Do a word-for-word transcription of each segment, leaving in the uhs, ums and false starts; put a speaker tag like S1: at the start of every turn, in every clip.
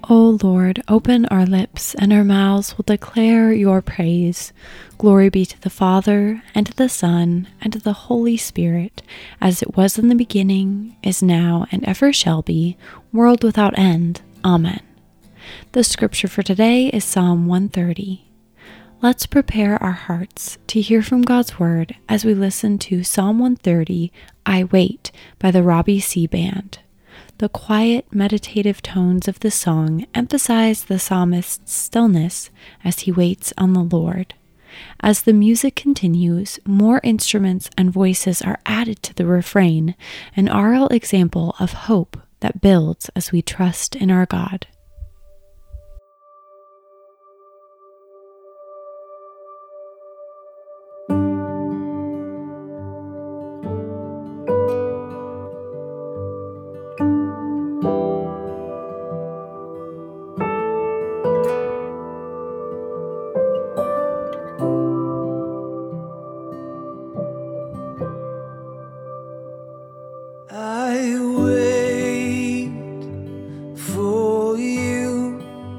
S1: O Lord, open our lips, and our mouths will declare your praise. Glory be to the Father, and to the Son, and to the Holy Spirit, as it was in the beginning, is now, and ever shall be, world without end. Amen. The scripture for today is Psalm one thirty. Let's prepare our hearts to hear from God's word as we listen to Psalm one thirty, I Wait, by the Robbie C. Band. The quiet, meditative tones of the song emphasize the psalmist's stillness as he waits on the Lord. As the music continues, more instruments and voices are added to the refrain, an aural example of hope that builds as we trust in our God.
S2: I wait for you,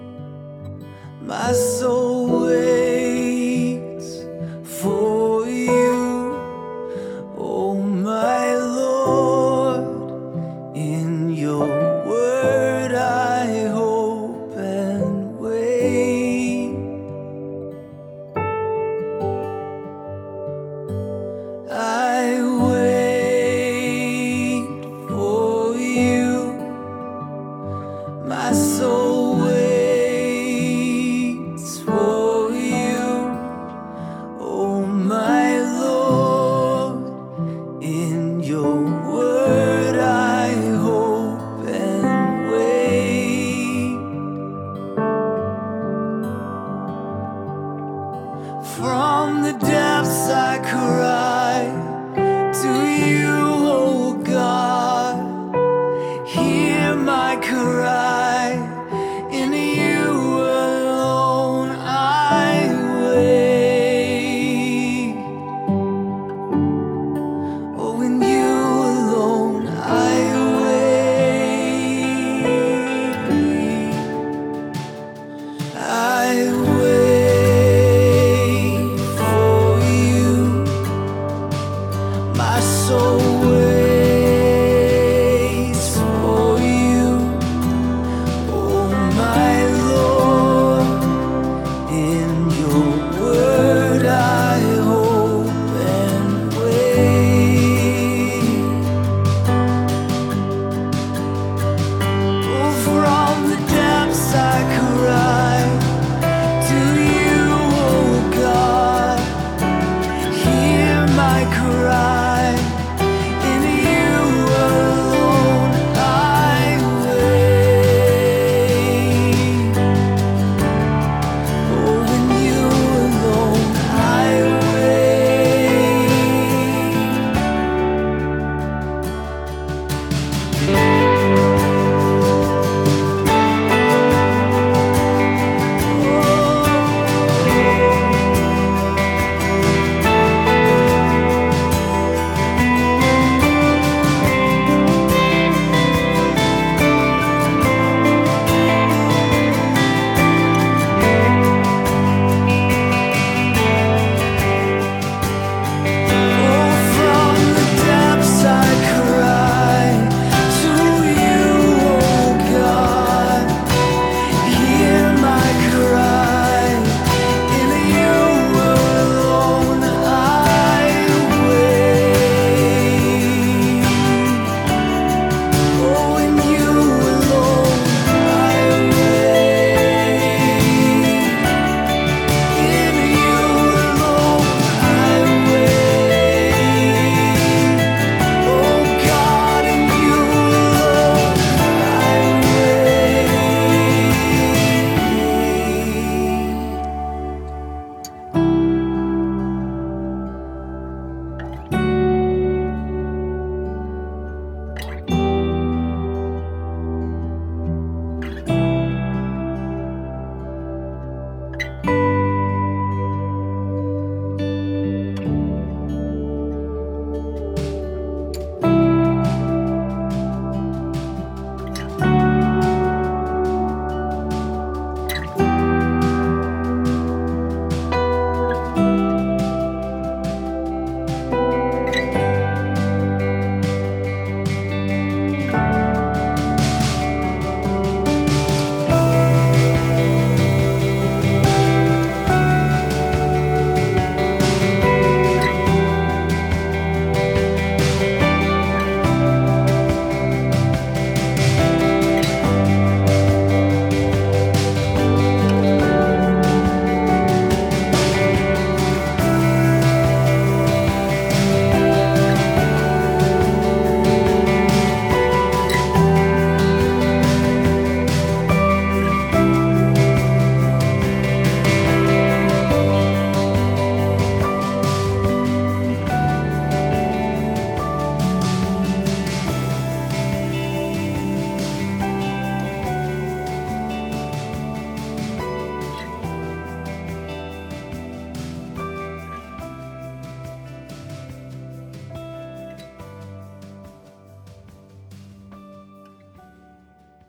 S2: my soul waits for you, oh my Lord, in your word I hope and wait. I wait my soul waits for you, oh my Lord, in your word I hope and wait. From the depths I cry to you, oh God, hear my cry. Cry in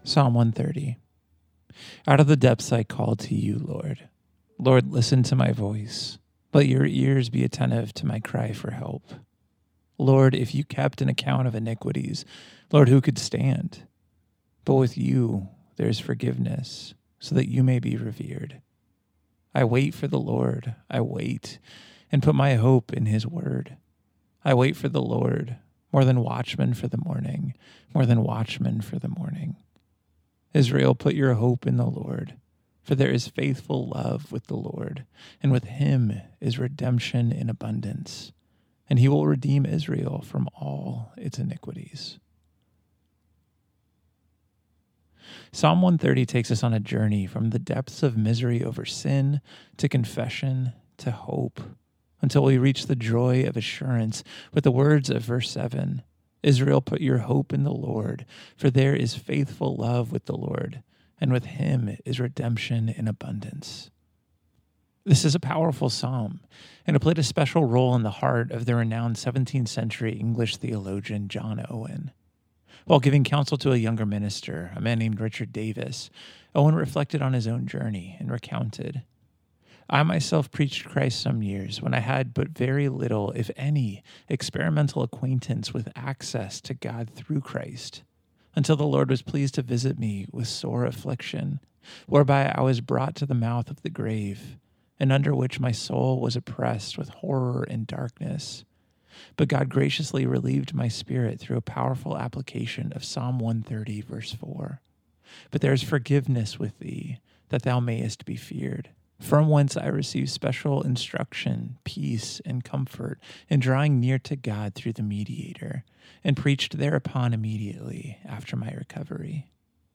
S3: Psalm one thirty. Out of the depths I call to you, Lord. Lord, listen to my voice. Let your ears be attentive to my cry for help. Lord, if you kept an account of iniquities, Lord, who could stand? But with you there is forgiveness, so that you may be revered. I wait for the Lord, I wait, and put my hope in his word. I wait for the Lord, more than watchmen for the morning, more than watchmen for the morning. Israel, put your hope in the Lord, for there is faithful love with the Lord, and with him is redemption in abundance, and he will redeem Israel from all its iniquities. Psalm one thirty takes us on a journey from the depths of misery over sin to confession to hope, until we reach the joy of assurance with the words of verse seven. Israel, put your hope in the Lord, for there is faithful love with the Lord, and with him is redemption in abundance. This is a powerful psalm, and it played a special role in the heart of the renowned seventeenth century English theologian John Owen. While giving counsel to a younger minister, a man named Richard Davis, Owen reflected on his own journey and recounted, I myself preached Christ some years when I had but very little, if any, experimental acquaintance with access to God through Christ, until the Lord was pleased to visit me with sore affliction, whereby I was brought to the mouth of the grave, and under which my soul was oppressed with horror and darkness. But God graciously relieved my spirit through a powerful application of Psalm one thirty, verse four. But there is forgiveness with thee, that thou mayest be feared, from whence I receive special instruction, peace, and comfort in drawing near to God through the mediator, and preached thereupon immediately after my recovery.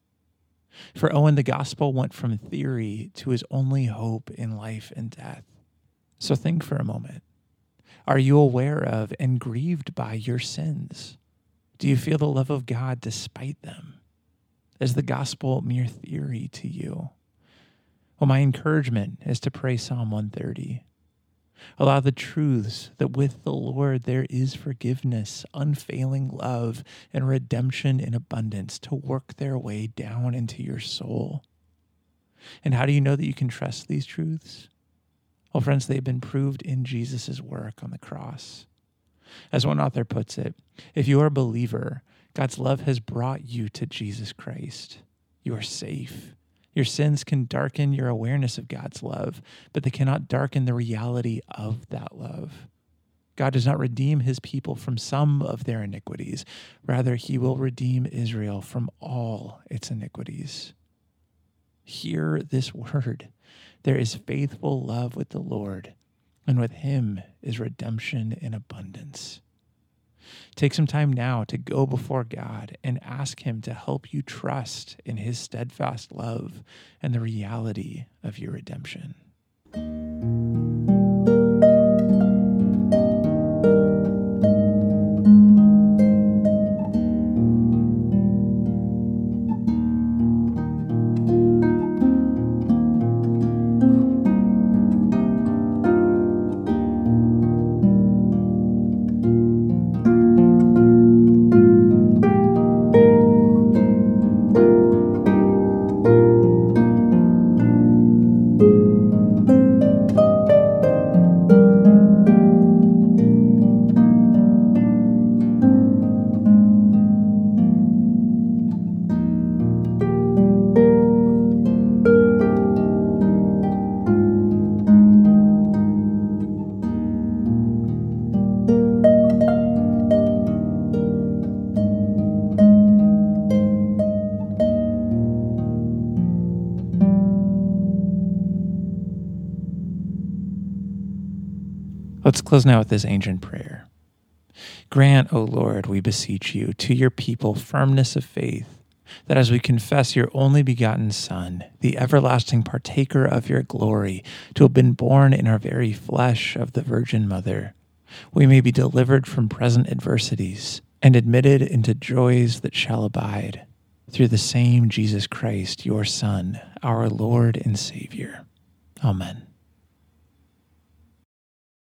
S3: For Owen, the gospel went from theory to his only hope in life and death. So think for a moment. Are you aware of and grieved by your sins? Do you feel the love of God despite them? Is the gospel mere theory to you? Well, my encouragement is to pray Psalm one thirty. Allow the truths that with the Lord there is forgiveness, unfailing love, and redemption in abundance to work their way down into your soul. And how do you know that you can trust these truths? Well, friends, they've been proved in Jesus' work on the cross. As one author puts it, if you are a believer, God's love has brought you to Jesus Christ. You are safe. Your sins can darken your awareness of God's love, but they cannot darken the reality of that love. God does not redeem his people from some of their iniquities. Rather, he will redeem Israel from all its iniquities. Hear this word. There is faithful love with the Lord, and with him is redemption in abundance. Take some time now to go before God and ask him to help you trust in his steadfast love and the reality of your redemption. Let's close now with this ancient prayer. Grant, O Lord, we beseech you, to your people firmness of faith, that as we confess your only begotten Son, the everlasting partaker of your glory, to have been born in our very flesh of the Virgin Mother, we may be delivered from present adversities and admitted into joys that shall abide, through the same Jesus Christ, your Son, our Lord and Savior. Amen.